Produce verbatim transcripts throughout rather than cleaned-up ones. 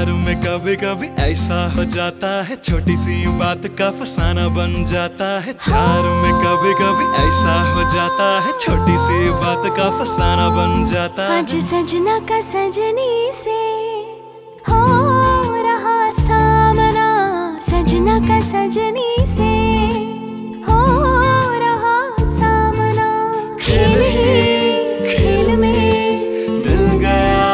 प्यार में कभी कभी ऐसा हो जाता है, छोटी सी बात का फसाना बन जाता है। प्यार में कभी कभी ऐसा हो जाता है, छोटी सी बात का फसाना बन जाता है। आज सजना का सजनी से हो रहा सामना, सजना का सजनी से हो रहा सामना। खेल ही खेल में दिल गया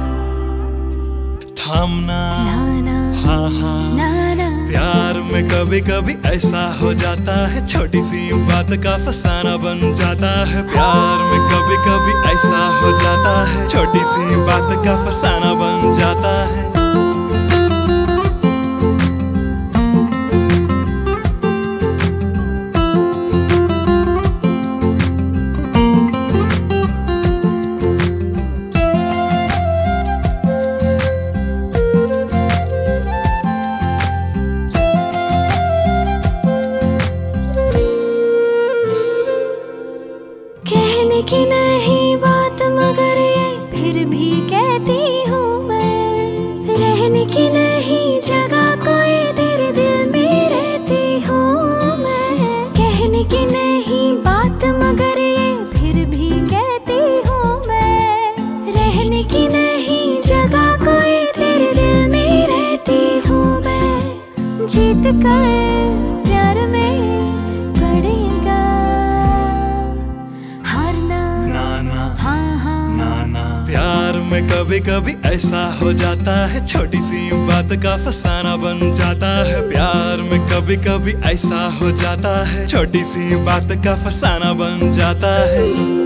थामना, हाँ हाँ। प्यार में कभी कभी ऐसा हो जाता है, छोटी सी बात का फसाना बन जाता है। प्यार में कभी कभी ऐसा हो जाता है, छोटी सी बात का फसाना बन जाता है। कहने की नहीं बात मगर ये फिर भी कहती हूँ मैं, रहने की नहीं जगह कोई तेरे दिल में रहती हूँ मैं। कहने की नहीं बात मगर ये फिर भी कहती हूँ मैं, रहने की नहीं जगह कोई तेरे दिल में रहती हूँ मैं। जीत कर प्यार में पड़ेगा प्यार में कभी कभी ऐसा हो जाता है, छोटी सी बात का फसाना बन जाता है। प्यार में कभी कभी ऐसा हो जाता है, छोटी सी बात का फसाना बन जाता है।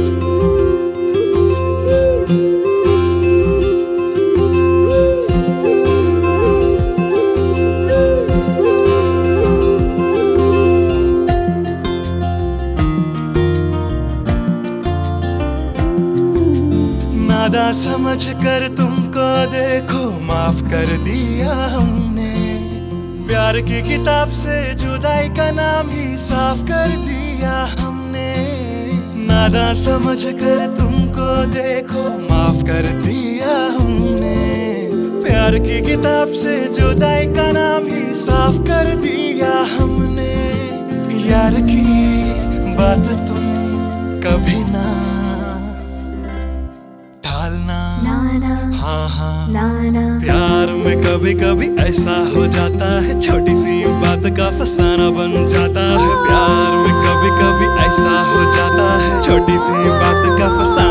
नादा समझ कर तुमको देखो माफ कर दिया हमने, प्यार की किताब से जुदाई का नाम ही साफ कर दिया हमने। नादा समझ कर तुमको देखो माफ कर दिया हमने, प्यार की किताब से जुदाई का नाम ही साफ कर दिया हमने। यार की बात तुम कभी ना हाँ हाँ। प्यार में कभी कभी ऐसा हो जाता है, छोटी सी बात का फसाना बन जाता है। प्यार में कभी कभी ऐसा हो जाता है, छोटी सी बात का फसाना